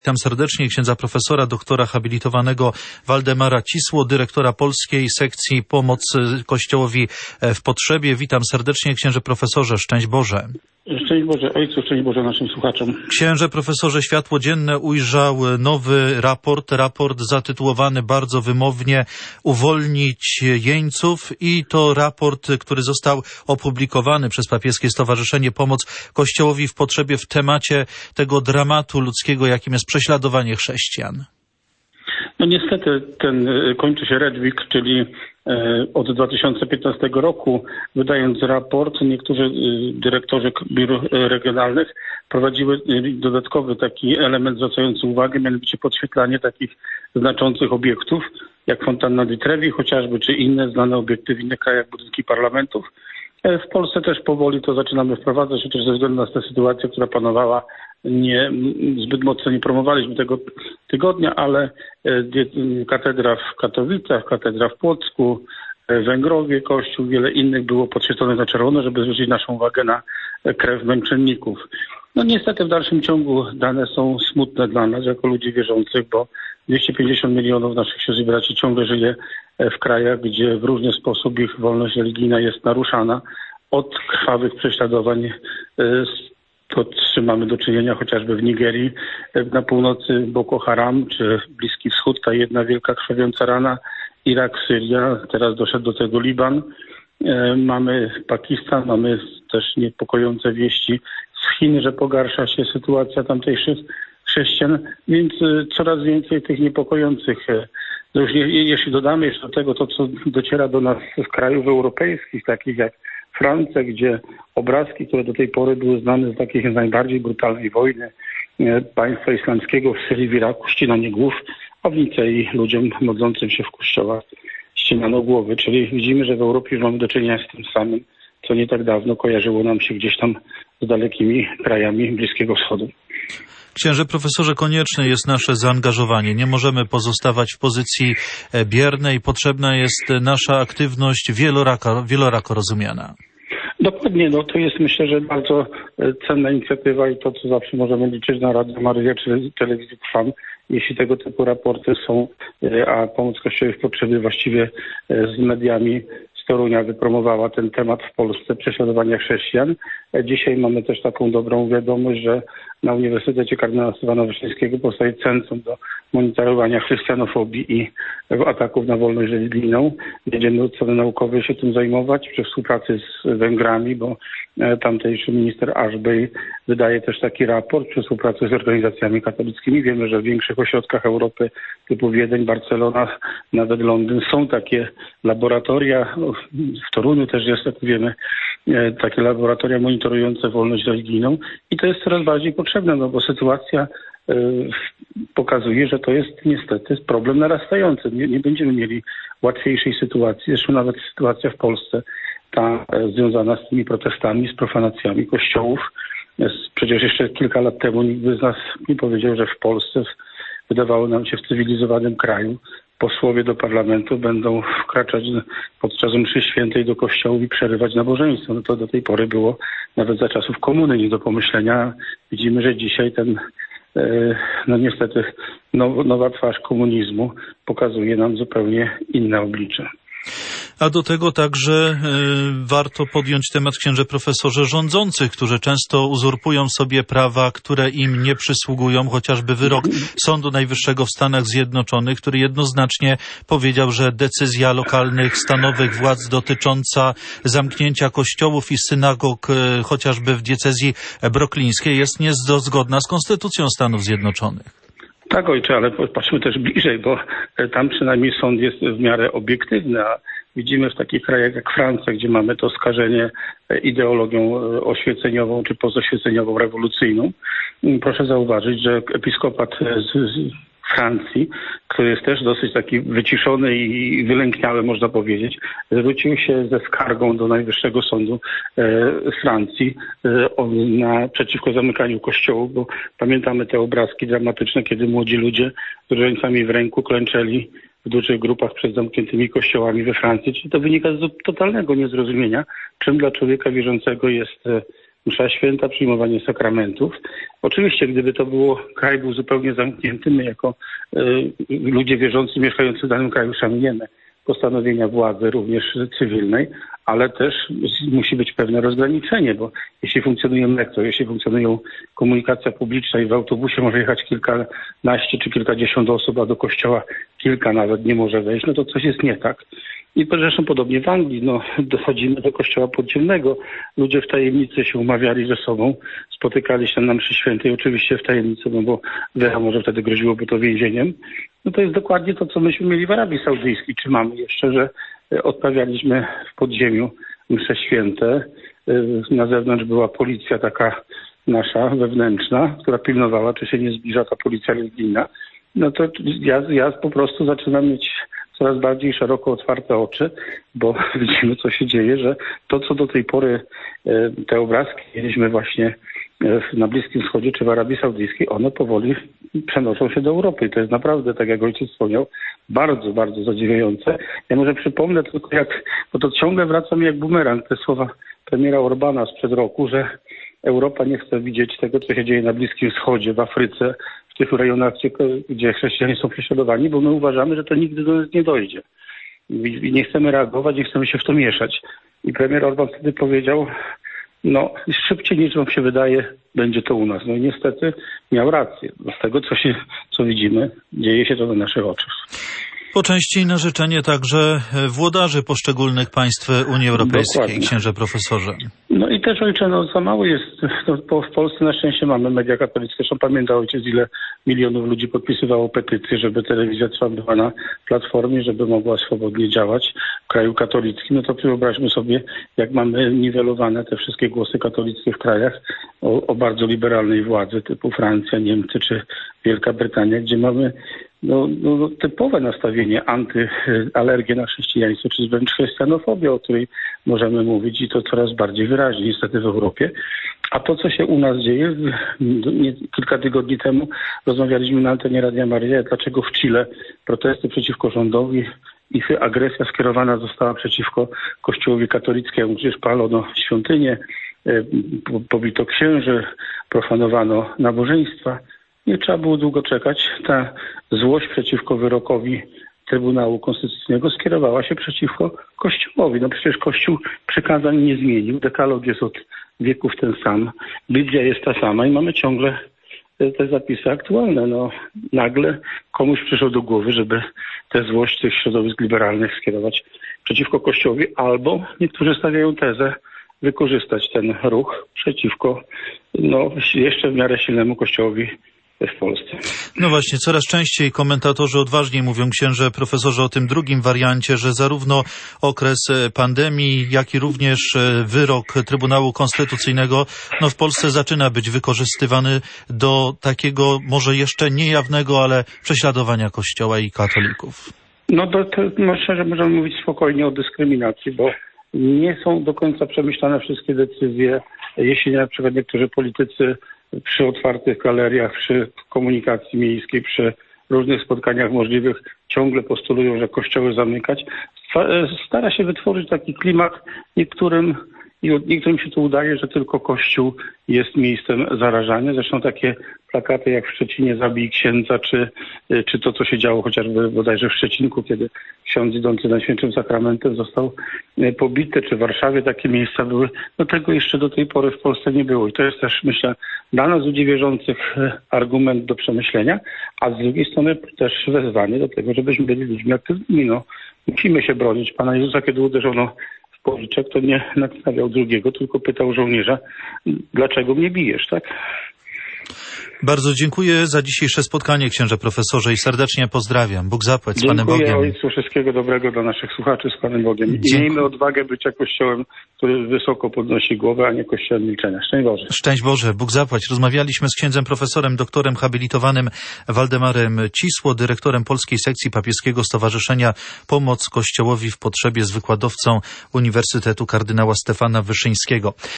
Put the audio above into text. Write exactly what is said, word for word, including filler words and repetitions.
Witam serdecznie księdza profesora, doktora habilitowanego Waldemara Cisło, dyrektora polskiej sekcji Pomoc Kościołowi w Potrzebie. Witam serdecznie księże profesorze, szczęść Boże. Szczęść Boże Ojcu, szczęść Boże naszym słuchaczom. Księże profesorze, światło dzienne ujrzał nowy raport, raport zatytułowany bardzo wymownie Uwolnić jeńców, i to raport, który został opublikowany przez Papieskie Stowarzyszenie Pomoc Kościołowi w Potrzebie w temacie tego dramatu ludzkiego, jakim jest prześladowanie chrześcijan. No niestety ten kończy się Redwik, czyli od dwa tysiące piętnastego roku, wydając raport, niektórzy dyrektorzy biur regionalnych prowadziły dodatkowy taki element zwracający uwagę, mianowicie podświetlanie takich znaczących obiektów, jak fontanna di Trevi chociażby, czy inne znane obiekty w innych krajach, budynki parlamentów. W Polsce też powoli to zaczynamy wprowadzać, chociaż ze względu na tę sytuację, która panowała, nie, zbyt mocno nie promowaliśmy tego tygodnia, ale katedra w Katowicach, katedra w Płocku, Węgrowie, Kościół, wiele innych było podświetlone na czerwono, żeby zwrócić naszą uwagę na krew męczenników. No niestety w dalszym ciągu dane są smutne dla nas jako ludzi wierzących, bo dwieście pięćdziesiąt milionów naszych sióstr i braci ciągle żyje w krajach, gdzie w różny sposób ich wolność religijna jest naruszana. Od krwawych prześladowań to z czym mamy do czynienia chociażby w Nigerii, na północy Boko Haram, czy Bliski Wschód, ta jedna wielka krwawiąca rana, Irak, Syria, teraz doszedł do tego Liban. Mamy Pakistan, mamy też niepokojące wieści z Chin, że pogarsza się sytuacja tamtejszych chrześcijan, więc coraz więcej tych niepokojących. Już nie, jeśli dodamy jeszcze do tego to, co dociera do nas z krajów europejskich, takich jak Francja, gdzie obrazki, które do tej pory były znane z takiej najbardziej brutalnej wojny państwa islamskiego w Syrii, w Iraku, ścinanie głów, a w Nicei ludziom modlącym się w kościołach ścinano głowy. Czyli widzimy, że w Europie już mamy do czynienia z tym samym, co nie tak dawno kojarzyło nam się gdzieś tam z dalekimi krajami Bliskiego Wschodu. Księże profesorze, konieczne jest nasze zaangażowanie. Nie możemy pozostawać w pozycji biernej. Potrzebna jest nasza aktywność wielorako, wielorako rozumiana. Dokładnie, no to jest myślę, że bardzo cenna inicjatywa i to, co zawsze możemy liczyć na Radio Maryja czy Telewizję Trwam, jeśli tego typu raporty są, a Pomoc Kościołowi w Potrzebie właściwie z mediami z Torunia wypromowała ten temat w Polsce, prześladowania chrześcijan. Dzisiaj mamy też taką dobrą wiadomość, że na Uniwersytecie Kardynała Stefana Wyszyńskiego powstaje Centrum do monitorowania chrystianofobii i ataków na wolność religijną. Będziemy od strony naukowej się tym zajmować przy współpracy z Węgrami, bo tamtejszy minister Ashby wydaje też taki raport przy współpracy z organizacjami katolickimi. Wiemy, że w większych ośrodkach Europy typu Wiedeń, Barcelona, nawet Londyn są takie laboratoria. W Toruniu też jest, jak wiemy, takie laboratoria monitorujące wolność religijną i to jest coraz bardziej potrzebne, no bo sytuacja y, pokazuje, że to jest niestety problem narastający. Nie, nie będziemy mieli łatwiejszej sytuacji. Zresztą nawet sytuacja w Polsce, ta y, związana z tymi protestami, z profanacjami kościołów. Y, przecież jeszcze kilka lat temu nikt by z nas nie powiedział, że w Polsce, wydawało nam się w cywilizowanym kraju, posłowie do parlamentu będą wkraczać podczas mszy świętej do kościołów i przerywać nabożeństwo. No to do tej pory było nawet za czasów komuny nie do pomyślenia. Widzimy, że dzisiaj ten, no niestety, now, nowa twarz komunizmu pokazuje nam zupełnie inne oblicze. A do tego także y, warto podjąć temat, księże profesorze, rządzących, którzy często uzurpują sobie prawa, które im nie przysługują, chociażby wyrok Sądu Najwyższego w Stanach Zjednoczonych, który jednoznacznie powiedział, że decyzja lokalnych, stanowych władz dotycząca zamknięcia kościołów i synagog, y, chociażby w diecezji brooklińskiej, jest niezgodna z Konstytucją Stanów Zjednoczonych. Tak, ojcze, ale patrzmy też bliżej, bo tam przynajmniej sąd jest w miarę obiektywny, a widzimy w takich krajach jak Francja, gdzie mamy to skażenie ideologią oświeceniową czy pozoświeceniową, rewolucyjną. Proszę zauważyć, że episkopat z, z Francji, który jest też dosyć taki wyciszony i wylękniały, można powiedzieć, zwrócił się ze skargą do Najwyższego Sądu e, Francji e, na, przeciwko zamykaniu kościołów, bo pamiętamy te obrazki dramatyczne, kiedy młodzi ludzie z różańcami w ręku klęczeli w dużych grupach przed zamkniętymi kościołami we Francji. Czyli to wynika z totalnego niezrozumienia, czym dla człowieka wierzącego jest msza święta, przyjmowanie sakramentów. Oczywiście, gdyby to było, kraj był zupełnie zamknięty, my jako y, ludzie wierzący mieszkający w danym kraju szanujemy postanowienia władzy, również cywilnej, ale też musi być pewne rozgraniczenie, bo jeśli funkcjonuje metro, jeśli funkcjonuje komunikacja publiczna i w autobusie może jechać kilkanaście czy kilkadziesiąt osób, a do kościoła kilka nawet nie może wejść, no to coś jest nie tak. I zresztą podobnie w Anglii, no, dochodzimy do kościoła podziemnego. Ludzie w tajemnicy się umawiali ze sobą, spotykali się na mszy świętej, oczywiście w tajemnicy, no bo wiadomo, że wtedy groziłoby to więzieniem. No to jest dokładnie to, co myśmy mieli w Arabii Saudyjskiej, czy mamy jeszcze, że odprawialiśmy w podziemiu msze święte. Na zewnątrz była policja taka nasza, wewnętrzna, która pilnowała, czy się nie zbliża ta policja religijna. No to ja, ja po prostu zaczynam mieć coraz bardziej szeroko otwarte oczy, bo widzimy, co się dzieje, że to, co do tej pory te obrazki mieliśmy właśnie na Bliskim Wschodzie czy w Arabii Saudyjskiej, one powoli przenoszą się do Europy. I to jest naprawdę, tak jak ojciec wspomniał, bardzo, bardzo zadziwiające. Ja może przypomnę tylko, jak, bo to ciągle wraca mi jak bumerang, te słowa premiera Orbana sprzed roku, że Europa nie chce widzieć tego, co się dzieje na Bliskim Wschodzie, w Afryce, w tych rejonach, gdzie chrześcijanie są prześladowani, bo my uważamy, że to nigdy do nas nie dojdzie. I nie chcemy reagować, nie chcemy się w to mieszać. I premier Orban wtedy powiedział, no szybciej niż wam się wydaje, będzie to u nas. No i niestety miał rację. Z tego, co się, co widzimy, dzieje się to na naszych oczach. Po części na życzenie także włodarzy poszczególnych państw Unii Europejskiej, Dokładnie. Księże profesorze. No i też ojcze, no za mało jest, no, bo w Polsce na szczęście mamy media katolickie. Zresztą pamięta ojciec, ile milionów ludzi podpisywało petycje, żeby telewizja Trwam była na platformie, żeby mogła swobodnie działać w kraju katolickim. No to wyobraźmy sobie, jak mamy niwelowane te wszystkie głosy katolickie w krajach o, o bardzo liberalnej władzy, typu Francja, Niemcy czy Wielka Brytania, gdzie mamy No, no, typowe nastawienie antyalergie na chrześcijaństwo, czy wręcz chrystianofobię, o której możemy mówić i to coraz bardziej wyraźnie niestety w Europie. A to, co się u nas dzieje, nie, kilka tygodni temu rozmawialiśmy na antenie Radia Maryja, dlaczego w Chile protesty przeciwko rządowi i agresja skierowana została przeciwko Kościołowi katolickiemu, przecież palono świątynie, pobito księży, profanowano nabożeństwa. Nie trzeba było długo czekać. Ta złość przeciwko wyrokowi Trybunału Konstytucyjnego skierowała się przeciwko Kościołowi. No przecież Kościół przykazań nie zmienił. Dekalog jest od wieków ten sam. Biblia jest ta sama i mamy ciągle te zapisy aktualne. No nagle komuś przyszło do głowy, żeby tę złość tych środowisk liberalnych skierować przeciwko Kościołowi, albo niektórzy stawiają tezę, wykorzystać ten ruch przeciwko no, jeszcze w miarę silnemu Kościołowi w Polsce. No właśnie, coraz częściej komentatorzy odważniej mówią, księże profesorze, o tym drugim wariancie, że zarówno okres pandemii, jak i również wyrok Trybunału Konstytucyjnego no w Polsce zaczyna być wykorzystywany do takiego może jeszcze niejawnego, ale prześladowania Kościoła i katolików. No to, to no szczerze możemy mówić spokojnie o dyskryminacji, bo nie są do końca przemyślane wszystkie decyzje, jeśli na przykład niektórzy politycy przy otwartych galeriach, przy komunikacji miejskiej, przy różnych spotkaniach możliwych ciągle postulują, że kościoły zamykać. Stara się wytworzyć taki klimat niektórym i niektórym się to udaje, że tylko Kościół jest miejscem zarażania. Zresztą takie plakaty jak w Szczecinie zabij księdza, czy, czy to, co się działo chociażby bodajże w Szczecinku, kiedy ksiądz idący Najświętszym Sakramentem został pobity, czy w Warszawie takie miejsca były. No tego jeszcze do tej pory w Polsce nie było. I to jest też, myślę, dla nas ludzi wierzących argument do przemyślenia, a z drugiej strony też wezwanie do tego, żebyśmy byli ludźmi aktywnymi. No, musimy się bronić. Pana Jezusa, kiedy uderzono w policzek, to nie nastawiał drugiego, tylko pytał żołnierza, dlaczego mnie bijesz, tak? Bardzo dziękuję za dzisiejsze spotkanie, księże profesorze, i serdecznie pozdrawiam. Bóg zapłać, z Panem Dziękuję Bogiem. Ojcu, wszystkiego dobrego dla naszych słuchaczy, z Panem Bogiem. I Dziękuję. miejmy odwagę bycia Kościołem, który wysoko podnosi głowę, a nie Kościołem milczenia. Szczęść Boże. Szczęść Boże, Bóg zapłać. Rozmawialiśmy z księdzem profesorem, doktorem habilitowanym Waldemarem Cisło, dyrektorem Polskiej Sekcji Papieskiego Stowarzyszenia Pomoc Kościołowi w Potrzebie, z wykładowcą Uniwersytetu Kardynała Stefana Wyszyńskiego.